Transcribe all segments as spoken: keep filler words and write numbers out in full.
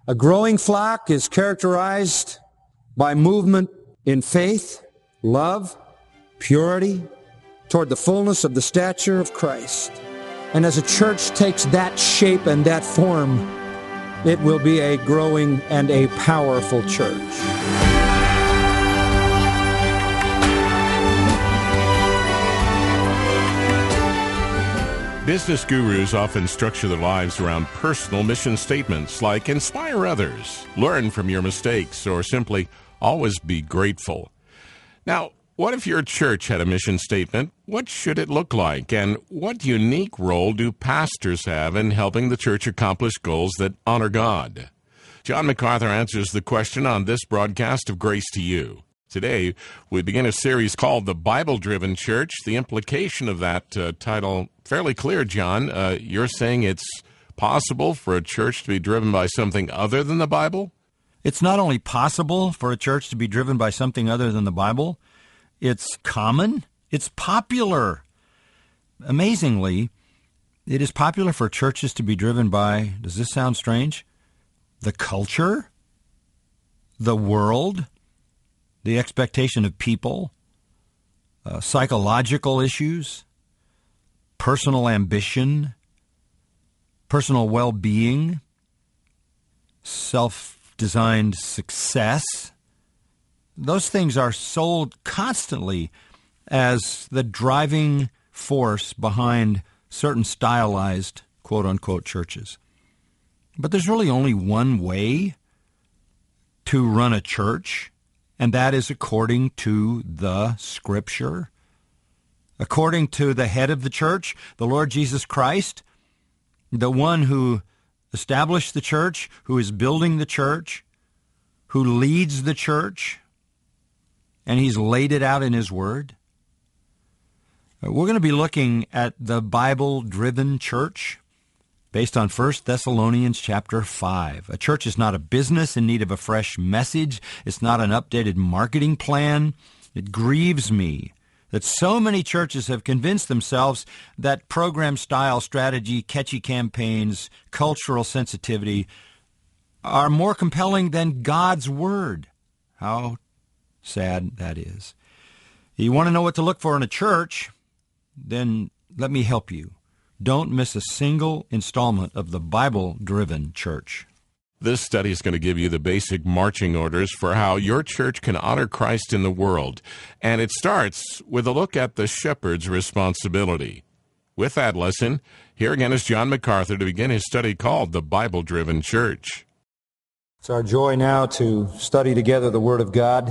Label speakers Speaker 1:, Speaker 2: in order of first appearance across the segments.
Speaker 1: A growing flock is characterized by movement in faith, love, purity, toward the fullness of the stature of Christ. And as a church takes that shape and that form, it will be a growing and a powerful church.
Speaker 2: Business gurus often structure their lives around personal mission statements like inspire others, learn from your mistakes, or simply always be grateful. Now, what if your church had a mission statement? What should it look like? And what unique role do pastors have in helping the church accomplish goals that honor God? John MacArthur answers the question on this broadcast of Grace to You. Today, we begin a series called The Bible-Driven Church. The implication of that uh, title, fairly clear, John. Uh, you're saying it's possible for a church to be driven by something other than the Bible?
Speaker 3: It's not only possible for a church to be driven by something other than the Bible, it's common, it's popular. Amazingly, it is popular for churches to be driven by, does this sound strange? The culture, the world, the expectation of people, uh, psychological issues, personal ambition, personal well-being, self-designed success. Those things are sold constantly as the driving force behind certain stylized, quote-unquote, churches. But there's really only one way to run a church, and that is according to the Scripture. According to the head of the church, the Lord Jesus Christ, the one who established the church, who is building the church, who leads the church, and he's laid it out in his word. We're going to be looking at the Bible-driven church based on First Thessalonians chapter five. A church is not a business in need of a fresh message. It's not an updated marketing plan. It grieves me that so many churches have convinced themselves that program style strategy, catchy campaigns, cultural sensitivity are more compelling than God's word. How sad that is. You want to know what to look for in a church? Then let me help you. Don't miss a single installment of the Bible-driven church.
Speaker 2: This study is going to give you the basic marching orders for how your church can honor Christ in the world. And it starts with a look at the shepherd's responsibility. With that lesson, here again is John MacArthur to begin his study called The Bible-Driven Church.
Speaker 1: It's our joy now to study together the Word of God.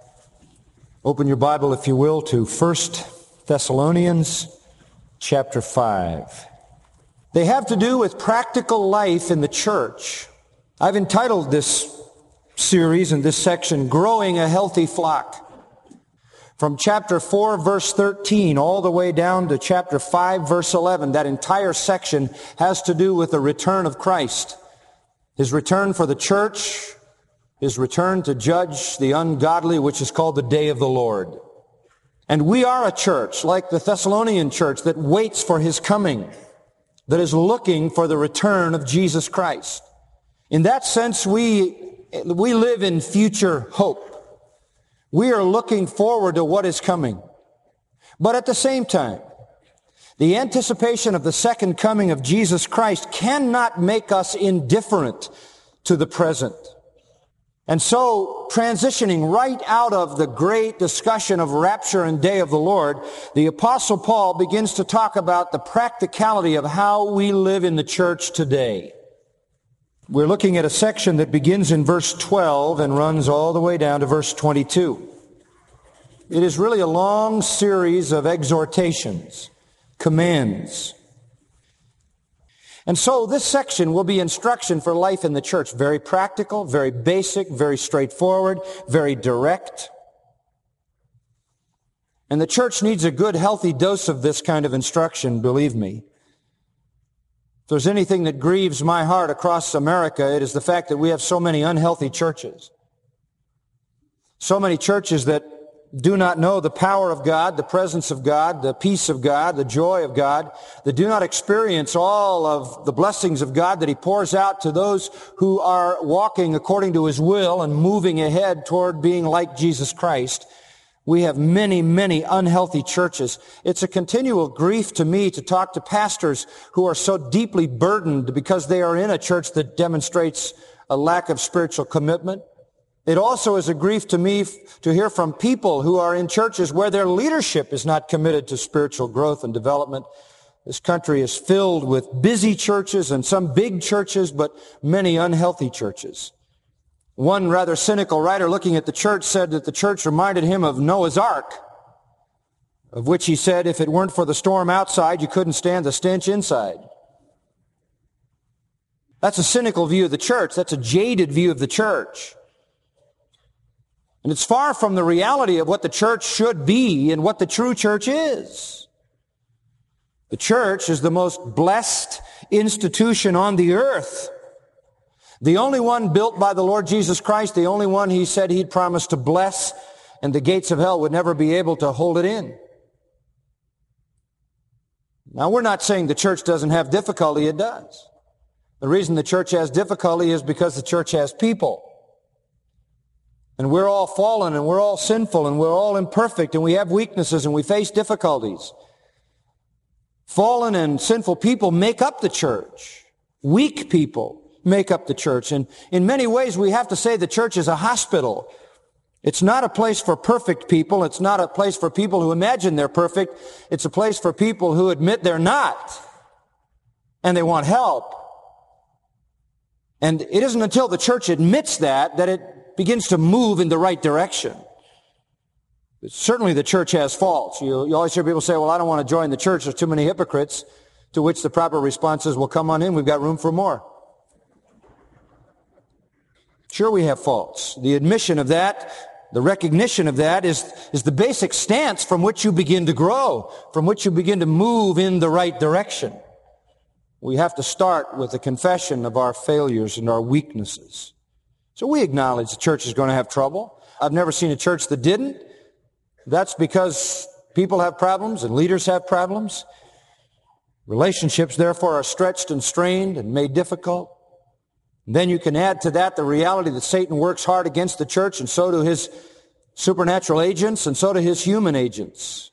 Speaker 1: Open your Bible, if you will, to First Thessalonians chapter five. They have to do with practical life in the church. I've entitled this series and this section, Growing a Healthy Flock. From chapter four, verse thirteen, all the way down to chapter five, verse eleven, that entire section has to do with the return of Christ. His return for the church, his return to judge the ungodly, which is called the day of the Lord. And we are a church, like the Thessalonian church, that waits for his coming, that is looking for the return of Jesus Christ. In that sense, we, we live in future hope. We are looking forward to what is coming. But at the same time, the anticipation of the second coming of Jesus Christ cannot make us indifferent to the present. And so, transitioning right out of the great discussion of rapture and day of the Lord, the Apostle Paul begins to talk about the practicality of how we live in the church today. We're looking at a section that begins in verse twelve and runs all the way down to verse twenty-two. It is really a long series of exhortations, commands. And so this section will be instruction for life in the church. Very practical, very basic, very straightforward, very direct. And the church needs a good, healthy dose of this kind of instruction, believe me. If there's anything that grieves my heart across America, it is the fact that we have so many unhealthy churches. So many churches that do not know the power of God, the presence of God, the peace of God, the joy of God, that do not experience all of the blessings of God that He pours out to those who are walking according to His will and moving ahead toward being like Jesus Christ. We have many, many unhealthy churches. It's a continual grief to me to talk to pastors who are so deeply burdened because they are in a church that demonstrates a lack of spiritual commitment. It also is a grief to me to hear from people who are in churches where their leadership is not committed to spiritual growth and development. This country is filled with busy churches and some big churches, but many unhealthy churches. One rather cynical writer looking at the church said that the church reminded him of Noah's Ark, of which he said, if it weren't for the storm outside, you couldn't stand the stench inside. That's a cynical view of the church. That's a jaded view of the church. And it's far from the reality of what the church should be and what the true church is. The church is the most blessed institution on the earth. The only one built by the Lord Jesus Christ, the only one He said He'd promised to bless, and the gates of hell would never be able to hold it in. Now, we're not saying the church doesn't have difficulty. It does. The reason the church has difficulty is because the church has people. And we're all fallen, and we're all sinful, and we're all imperfect, and we have weaknesses, and we face difficulties. Fallen and sinful people make up the church. Weak people make up the church. And in many ways, we have to say the church is a hospital. It's not a place for perfect people. It's not a place for people who imagine they're perfect. It's a place for people who admit they're not, and they want help. And it isn't until the church admits that that it begins to move in the right direction. Certainly the church has faults. You, you always hear people say, well, I don't want to join the church. There's too many hypocrites. To which the proper response is, well, come on in. We've got room for more. Sure, we have faults. The admission of that, the recognition of that is, is the basic stance from which you begin to grow, from which you begin to move in the right direction. We have to start with the confession of our failures and our weaknesses. So we acknowledge the church is going to have trouble. I've never seen a church that didn't. That's because people have problems and leaders have problems. Relationships, therefore, are stretched and strained and made difficult. And then you can add to that the reality that Satan works hard against the church, and so do his supernatural agents, and so do his human agents.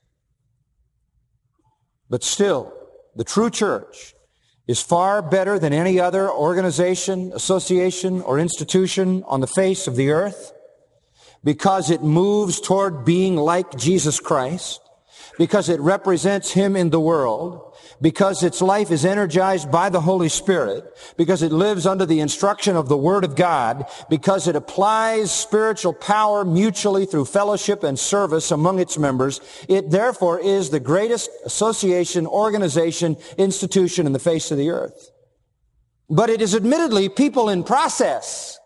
Speaker 1: But still, the true church is far better than any other organization, association, or institution on the face of the earth because it moves toward being like Jesus Christ, because it represents Him in the world, because its life is energized by the Holy Spirit, because it lives under the instruction of the Word of God, because it applies spiritual power mutually through fellowship and service among its members. It therefore is the greatest association, organization, institution in the face of the earth. But it is admittedly people in process.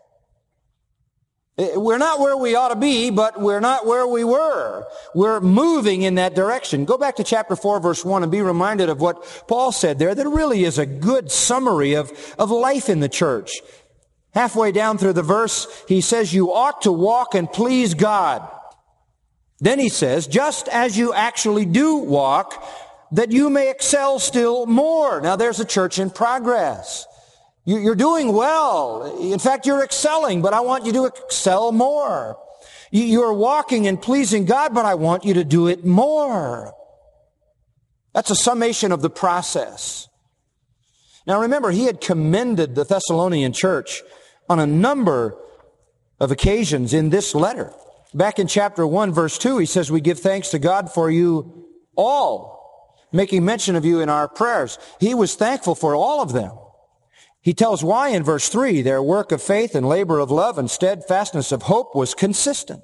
Speaker 1: We're not where we ought to be, but we're not where we were. We're moving in that direction. Go back to chapter four, verse one, and be reminded of what Paul said there. That really is a good summary of, of life in the church. Halfway down through the verse, he says, you ought to walk and please God. Then he says, just as you actually do walk, that you may excel still more. Now there's a church in progress. You're doing well. In fact, you're excelling, but I want you to excel more. You're walking and pleasing God, but I want you to do it more. That's a summation of the process. Now remember, he had commended the Thessalonian church on a number of occasions in this letter. Back in chapter one, verse two, he says, we give thanks to God for you all, making mention of you in our prayers. He was thankful for all of them. He tells why in verse three, their work of faith and labor of love and steadfastness of hope was consistent.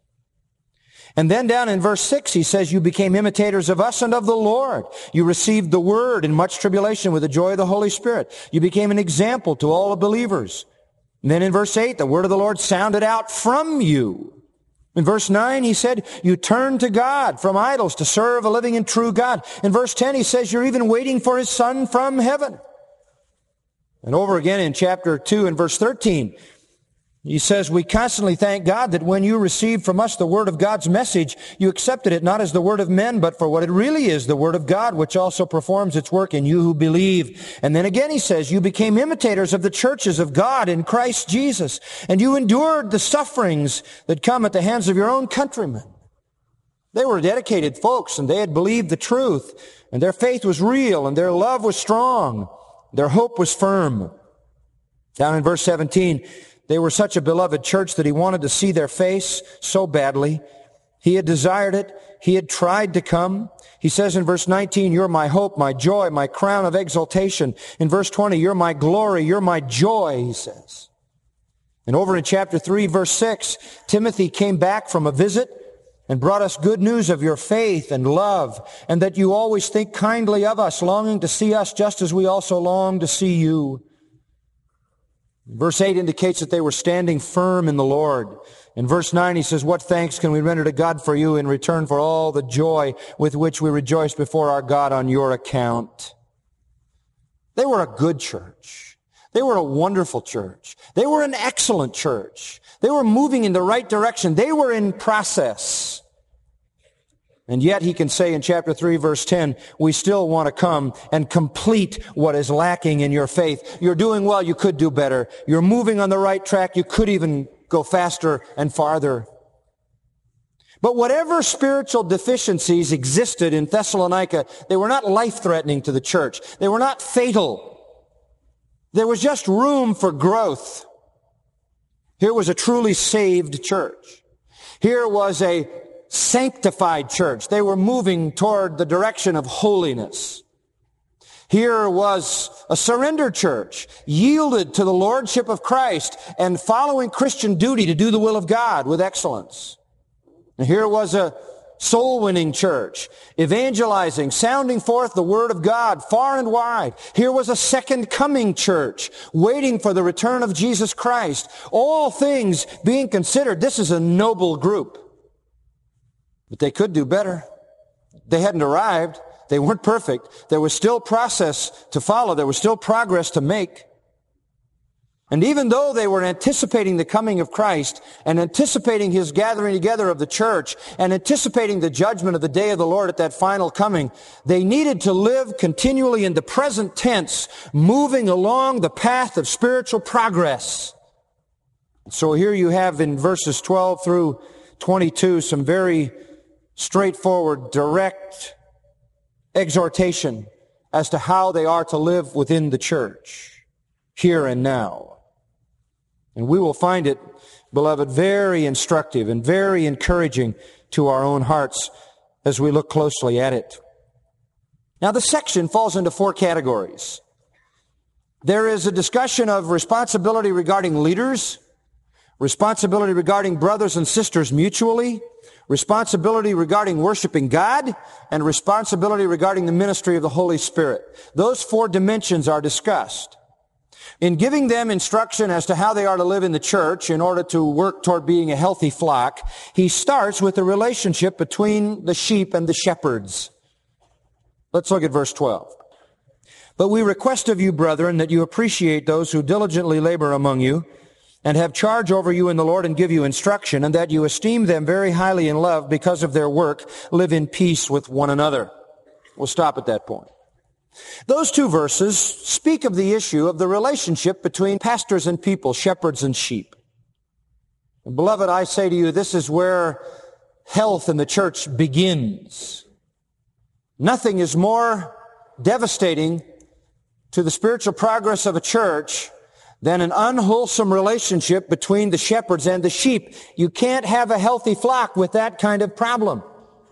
Speaker 1: And then down in verse six, he says, you became imitators of us and of the Lord. You received the word in much tribulation with the joy of the Holy Spirit. You became an example to all the believers. And then in verse eight, the word of the Lord sounded out from you. In verse nine, he said, you turned to God from idols to serve a living and true God. In verse ten, he says, you're even waiting for His Son from heaven. And over again in chapter two and verse thirteen, He says, we constantly thank God that when you received from us the word of God's message, you accepted it not as the word of men, but for what it really is, the word of God, which also performs its work in you who believe. And then again he says, you became imitators of the churches of God in Christ Jesus, and you endured the sufferings that come at the hands of your own countrymen. They were dedicated folks, and they had believed the truth, and their faith was real, and their love was strong, their hope was firm. Down in verse seventeen, they were such a beloved church that he wanted to see their face so badly. He had desired it. He had tried to come. He says in verse nineteen, you're my hope, my joy, my crown of exaltation. In verse twenty, you're my glory, you're my joy, he says. And over in chapter three, verse six, Timothy came back from a visit and brought us good news of your faith and love, and that you always think kindly of us, longing to see us just as we also long to see you. Verse eight indicates that they were standing firm in the Lord. In verse nine, he says, what thanks can we render to God for you in return for all the joy with which we rejoice before our God on your account? They were a good church. They were a wonderful church. They were an excellent church. They were moving in the right direction. They were in process. And yet he can say in chapter three, verse ten, we still want to come and complete what is lacking in your faith. You're doing well, you could do better. You're moving on the right track, you could even go faster and farther. But whatever spiritual deficiencies existed in Thessalonica, they were not life-threatening to the church. They were not fatal. There was just room for growth. Here was a truly saved church. Here was a sanctified church. They were moving toward the direction of holiness. Here was a surrendered church, yielded to the lordship of Christ and following Christian duty to do the will of God with excellence. And here was a soul-winning church, evangelizing, sounding forth the word of God far and wide. Here was a second coming church, waiting for the return of Jesus Christ. All things being considered, this is a noble group. But they could do better. They hadn't arrived. They weren't perfect. There was still process to follow. There was still progress to make. And even though they were anticipating the coming of Christ and anticipating his gathering together of the church and anticipating the judgment of the day of the Lord at that final coming, they needed to live continually in the present tense, moving along the path of spiritual progress. So here you have in verses twelve through twenty-two some very straightforward, direct exhortation as to how they are to live within the church, here and now. And we will find it, beloved, very instructive and very encouraging to our own hearts as we look closely at it. Now, the section falls into four categories. There is a discussion of responsibility regarding leaders, responsibility regarding brothers and sisters mutually, responsibility regarding worshiping God, and responsibility regarding the ministry of the Holy Spirit. Those four dimensions are discussed. In giving them instruction as to how they are to live in the church in order to work toward being a healthy flock, he starts with the relationship between the sheep and the shepherds. Let's look at verse twelve. But we request of you, brethren, that you appreciate those who diligently labor among you, and have charge over you in the Lord and give you instruction, and that you esteem them very highly in love because of their work, live in peace with one another. We'll stop at that point. Those two verses speak of the issue of the relationship between pastors and people, shepherds and sheep. And beloved, I say to you, this is where health in the church begins. Nothing is more devastating to the spiritual progress of a church than an unwholesome relationship between the shepherds and the sheep. You can't have a healthy flock with that kind of problem.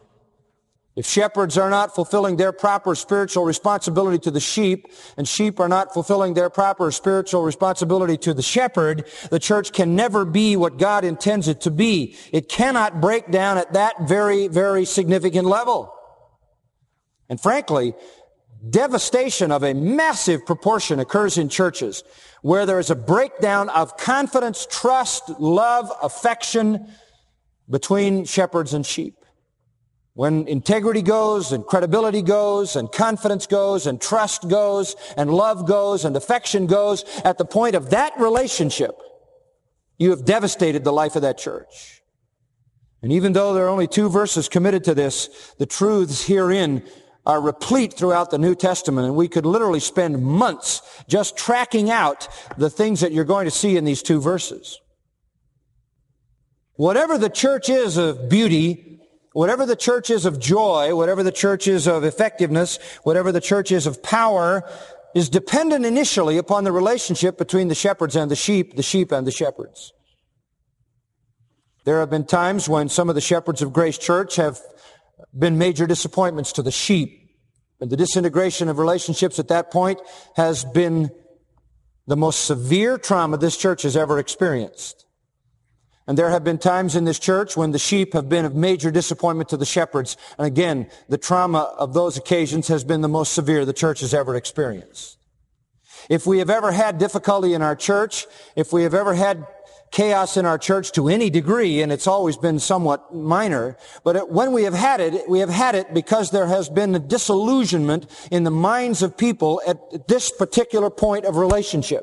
Speaker 1: If shepherds are not fulfilling their proper spiritual responsibility to the sheep, and sheep are not fulfilling their proper spiritual responsibility to the shepherd, the church can never be what God intends it to be. It cannot break down at that very, very significant level. And frankly, devastation of a massive proportion occurs in churches where there is a breakdown of confidence, trust, love, affection between shepherds and sheep. When integrity goes and credibility goes and confidence goes and trust goes and love goes and affection goes, at the point of that relationship, you have devastated the life of that church. And even though there are only two verses committed to this, the truths herein are replete throughout the New Testament, and we could literally spend months just tracking out the things that you're going to see in these two verses. Whatever the church is of beauty, whatever the church is of joy, whatever the church is of effectiveness, whatever the church is of power, is dependent initially upon the relationship between the shepherds and the sheep, the sheep and the shepherds. There have been times when some of the shepherds of Grace Church have been major disappointments to the sheep. And the disintegration of relationships at that point has been the most severe trauma this church has ever experienced. And there have been times in this church when the sheep have been of major disappointment to the shepherds. And again, the trauma of those occasions has been the most severe the church has ever experienced. If we have ever had difficulty in our church, if we have ever had chaos in our church to any degree, and it's always been somewhat minor, but it, when we have had it, we have had it because there has been a disillusionment in the minds of people at this particular point of relationship.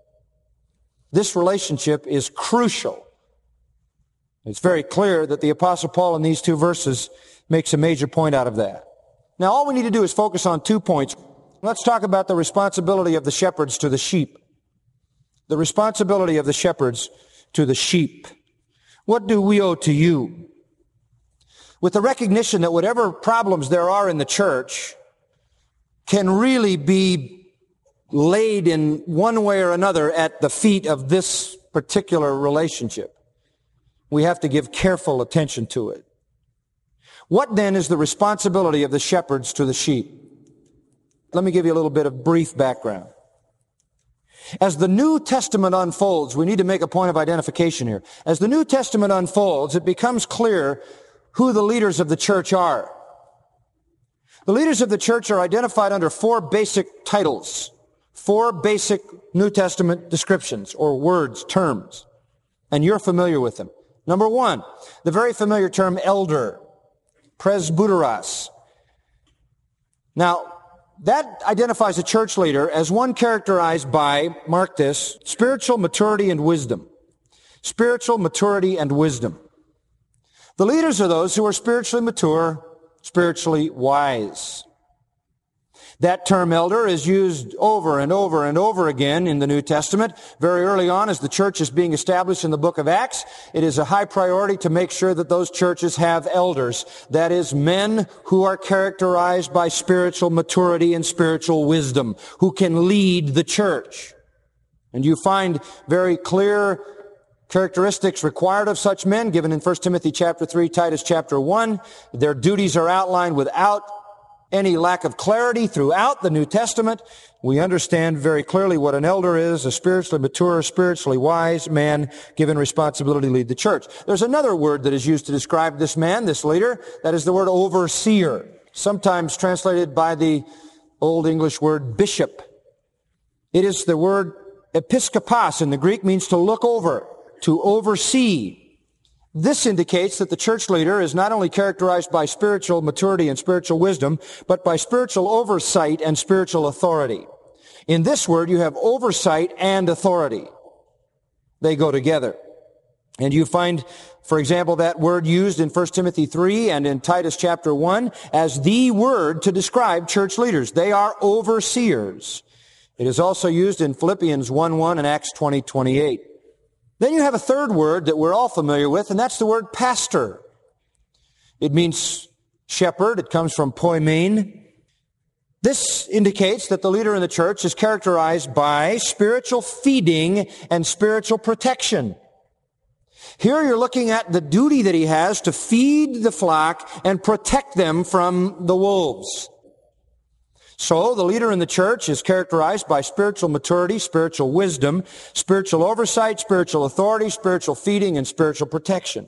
Speaker 1: This relationship is crucial. It's very clear that the Apostle Paul in these two verses makes a major point out of that. Now, all we need to do is focus on two points. Let's talk about the responsibility of the shepherds to the sheep. The responsibility of the shepherds to the sheep. What do we owe to you? With the recognition that whatever problems there are in the church can really be laid in one way or another at the feet of this particular relationship. We have to give careful attention to it. What then is the responsibility of the shepherds to the sheep? Let me give you a little bit of brief background. As the New Testament unfolds, we need to make a point of identification here. As the New Testament unfolds, it becomes clear who the leaders of the church are. The leaders of the church are identified under four basic titles, four basic New Testament descriptions or words, terms, and you're familiar with them. Number one, the very familiar term elder, presbyteros. Now, that identifies a church leader as one characterized by, mark this, spiritual maturity and wisdom. Spiritual maturity and wisdom. The leaders are those who are spiritually mature, spiritually wise. That term elder is used over and over and over again in the New Testament. Very early on, as the church is being established in the book of Acts, it is a high priority to make sure that those churches have elders. That is, men who are characterized by spiritual maturity and spiritual wisdom, who can lead the church. And you find very clear characteristics required of such men given in First Timothy chapter three, Titus chapter one. Their duties are outlined without any lack of clarity throughout the New Testament. We understand very clearly what an elder is, a spiritually mature, spiritually wise man given responsibility to lead the church. There's another word that is used to describe this man, this leader. That is the word overseer, sometimes translated by the Old English word bishop. It is the word episkopos in the Greek, means to look over, to oversee. This indicates that the church leader is not only characterized by spiritual maturity and spiritual wisdom, but by spiritual oversight and spiritual authority. In this word, you have oversight and authority. They go together. And you find, for example, that word used in First Timothy three and in Titus chapter one as the word to describe church leaders. They are overseers. It is also used in Philippians one one and Acts twenty twenty-eight. Then you have a third word that we're all familiar with, and that's the word pastor. It means shepherd. It comes from poimen. This indicates that the leader in the church is characterized by spiritual feeding and spiritual protection. Here you're looking at the duty that he has to feed the flock and protect them from the wolves. So the leader in the church is characterized by spiritual maturity, spiritual wisdom, spiritual oversight, spiritual authority, spiritual feeding, and spiritual protection.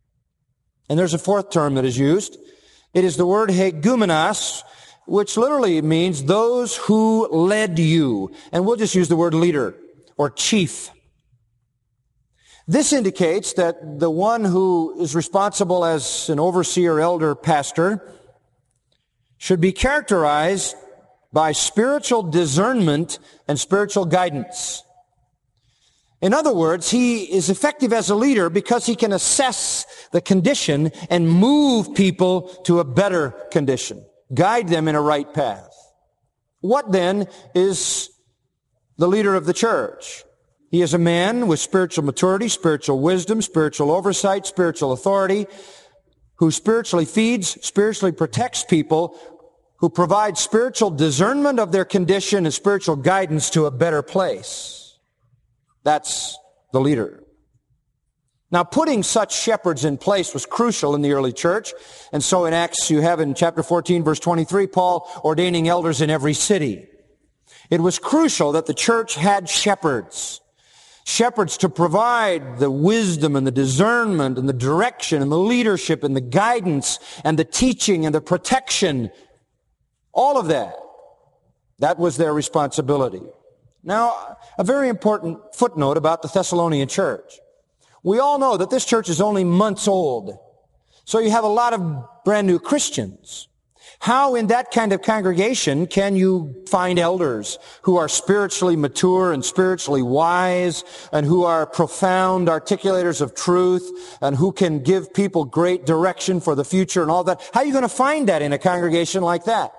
Speaker 1: And there's a fourth term that is used. It is the word hegumenos, which literally means those who led you. And we'll just use the word leader or chief. This indicates that the one who is responsible as an overseer, elder, pastor should be characterized by spiritual discernment and spiritual guidance. In other words, he is effective as a leader because he can assess the condition and move people to a better condition, guide them in a right path. What then is the leader of the church? He is a man with spiritual maturity, spiritual wisdom, spiritual oversight, spiritual authority, who spiritually feeds, spiritually protects people, who provides spiritual discernment of their condition and spiritual guidance to a better place. That's the leader. Now, putting such shepherds in place was crucial in the early church. And so in Acts, you have in chapter fourteen, verse twenty-three, Paul ordaining elders in every city. It was crucial that the church had shepherds. Shepherds to provide the wisdom and the discernment and the direction and the leadership and the guidance and the teaching and the protection. All of that. That was their responsibility. Now, a very important footnote about the Thessalonian church. We all know that this church is only months old. So you have a lot of brand new Christians. How in that kind of congregation can you find elders who are spiritually mature and spiritually wise and who are profound articulators of truth and who can give people great direction for the future and all that? How are you going to find that in a congregation like that?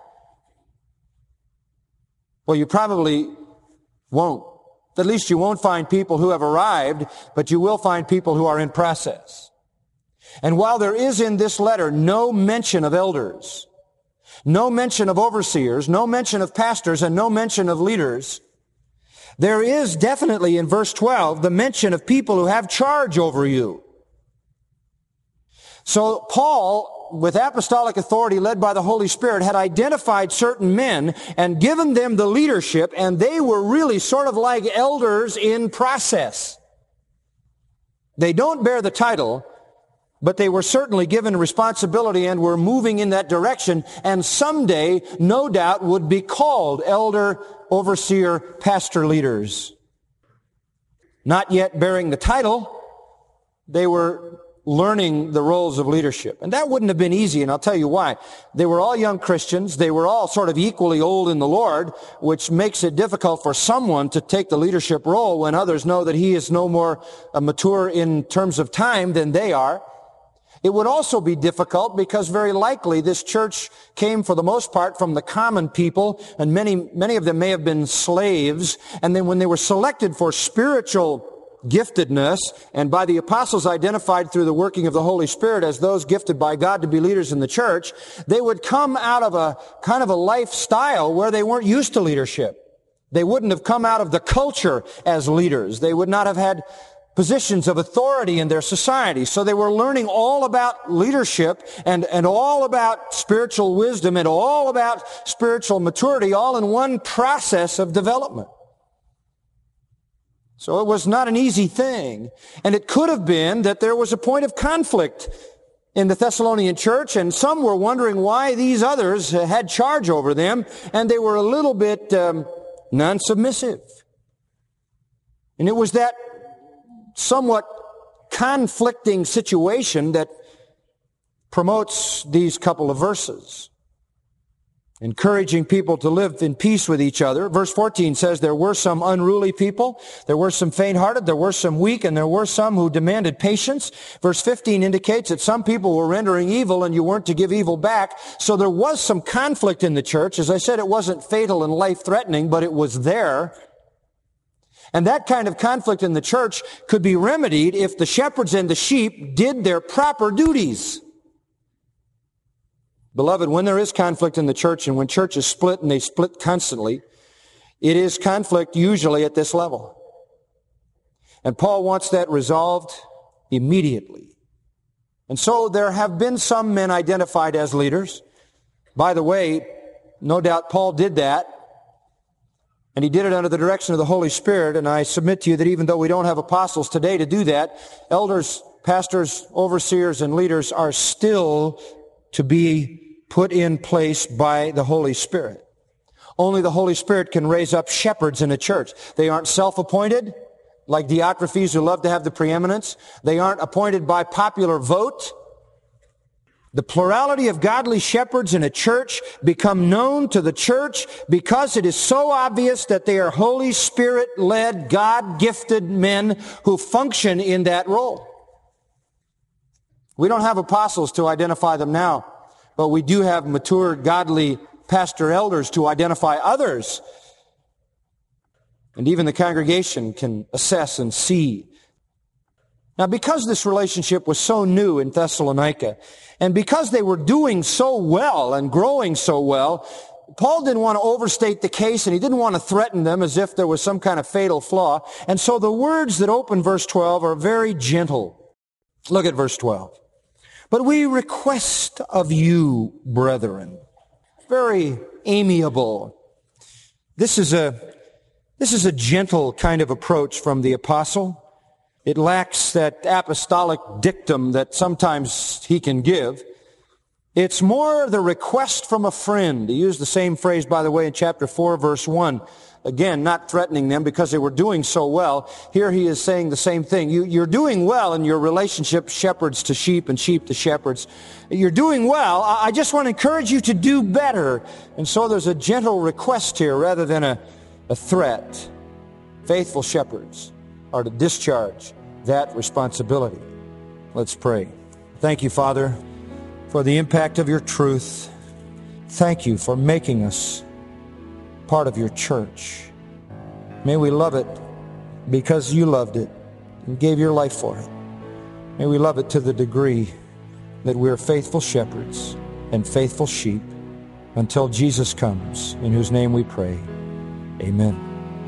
Speaker 1: Well, you probably won't. At least you won't find people who have arrived, but you will find people who are in process. And while there is in this letter no mention of elders, no mention of overseers, no mention of pastors, and no mention of leaders, there is definitely in verse twelve the mention of people who have charge over you. So Paul, with apostolic authority led by the Holy Spirit, had identified certain men and given them the leadership, and they were really sort of like elders in process. They don't bear the title, but they were certainly given responsibility and were moving in that direction, and someday, no doubt, would be called elder, overseer, pastor leaders. Not yet bearing the title, they were learning the roles of leadership. And that wouldn't have been easy, and I'll tell you why. They were all young Christians. They were all sort of equally old in the Lord, which makes it difficult for someone to take the leadership role when others know that he is no more uh, mature in terms of time than they are. It would also be difficult because very likely this church came for the most part from the common people, and many, many of them may have been slaves. And then when they were selected for spiritual giftedness, and by the apostles identified through the working of the Holy Spirit as those gifted by God to be leaders in the church, they would come out of a kind of a lifestyle where they weren't used to leadership. They wouldn't have come out of the culture as leaders. They would not have had positions of authority in their society. So they were learning all about leadership and, and all about spiritual wisdom and all about spiritual maturity, all in one process of development. So it was not an easy thing. And it could have been that there was a point of conflict in the Thessalonian church, and some were wondering why these others had charge over them, and they were a little bit um, non-submissive. And it was that somewhat conflicting situation that promotes these couple of verses, encouraging people to live in peace with each other. Verse fourteen says there were some unruly people, there were some faint-hearted, there were some weak, and there were some who demanded patience. Verse fifteen indicates that some people were rendering evil and you weren't to give evil back. So there was some conflict in the church. As I said, it wasn't fatal and life-threatening, but it was there. And that kind of conflict in the church could be remedied if the shepherds and the sheep did their proper duties. Beloved, when there is conflict in the church and when churches split, and they split constantly, it is conflict usually at this level. And Paul wants that resolved immediately. And so there have been some men identified as leaders. By the way, no doubt Paul did that. And he did it under the direction of the Holy Spirit. And I submit to you that even though we don't have apostles today to do that, elders, pastors, overseers, and leaders are still to be put in place by the Holy Spirit. Only the Holy Spirit can raise up shepherds in a church. They aren't self-appointed, like Diotrephes who love to have the preeminence. They aren't appointed by popular vote. The plurality of godly shepherds in a church become known to the church because it is so obvious that they are Holy Spirit-led, God-gifted men who function in that role. We don't have apostles to identify them now, but we do have mature, godly pastor elders to identify others. And even the congregation can assess and see. Now, because this relationship was so new in Thessalonica, and because they were doing so well and growing so well, Paul didn't want to overstate the case, and he didn't want to threaten them as if there was some kind of fatal flaw. And so the words that open verse twelve are very gentle. Look at verse twelve. But we request of you, brethren. Very amiable. This is a, this is a gentle kind of approach from the apostle. It lacks that apostolic dictum that sometimes he can give. It's more the request from a friend. He used the same phrase, by the way, in chapter four, verse one. Again, not threatening them because they were doing so well. Here he is saying the same thing. You, you're doing well in your relationship, shepherds to sheep and sheep to shepherds. You're doing well. I, I just want to encourage you to do better. And so there's a gentle request here rather than a, a threat. Faithful shepherds are to discharge that responsibility. Let's pray. Thank you, Father, for the impact of your truth. Thank you for making us part of your church. May we love it because you loved it and gave your life for it. May we love it to the degree that we are faithful shepherds and faithful sheep until Jesus comes, in whose name we pray. Amen.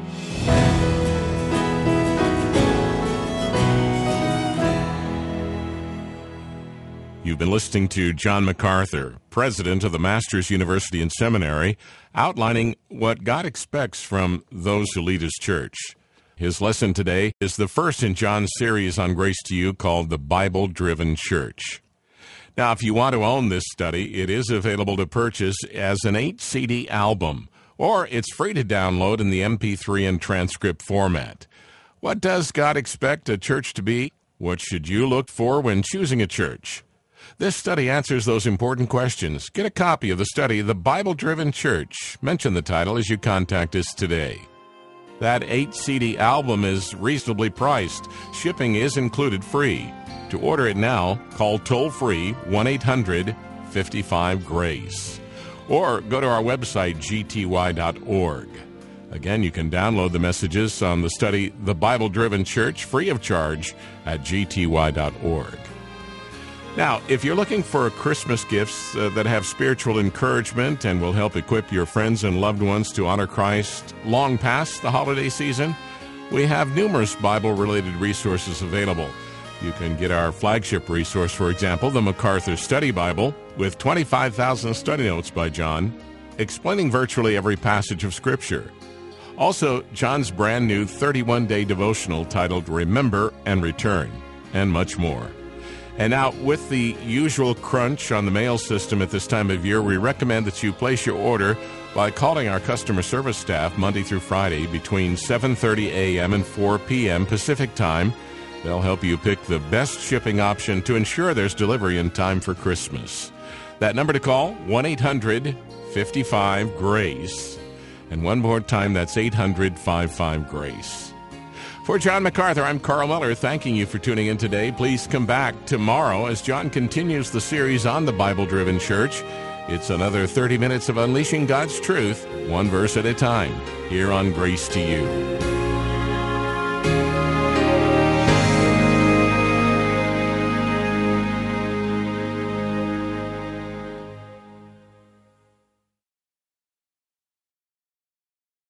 Speaker 2: You've been listening to John MacArthur, president of the Masters University and Seminary, outlining what God expects from those who lead his church. His lesson today is the first in John's series on Grace to You called The Bible-Driven Church. Now, if you want to own this study, it is available to purchase as an eight C D album, or it's free to download in the M P three and transcript format. What does God expect a church to be? What should you look for when choosing a church? This study answers those important questions. Get a copy of the study, The Bible-Driven Church. Mention the title as you contact us today. That eight C D album is reasonably priced. Shipping is included free. To order it now, call toll-free one eight hundred fifty-five GRACE. Or go to our website, g t y dot org. Again, you can download the messages on the study, The Bible-Driven Church, free of charge at g t y dot org. Now, if you're looking for Christmas gifts uh, that have spiritual encouragement and will help equip your friends and loved ones to honor Christ long past the holiday season, we have numerous Bible-related resources available. You can get our flagship resource, for example, the MacArthur Study Bible, with twenty-five thousand study notes by John, explaining virtually every passage of Scripture. Also, John's brand new thirty-one day devotional titled Remember and Return, and much more. And now, with the usual crunch on the mail system at this time of year, we recommend that you place your order by calling our customer service staff Monday through Friday between seven thirty a.m. and four p.m. Pacific Time. They'll help you pick the best shipping option to ensure there's delivery in time for Christmas. That number to call, one eight hundred fifty-five GRACE. And one more time, that's eight hundred fifty-five GRACE. For John MacArthur, I'm Carl Miller, thanking you for tuning in today. Please come back tomorrow as John continues the series on the Bible-Driven Church. It's another thirty minutes of unleashing God's truth, one verse at a time, here on Grace to You.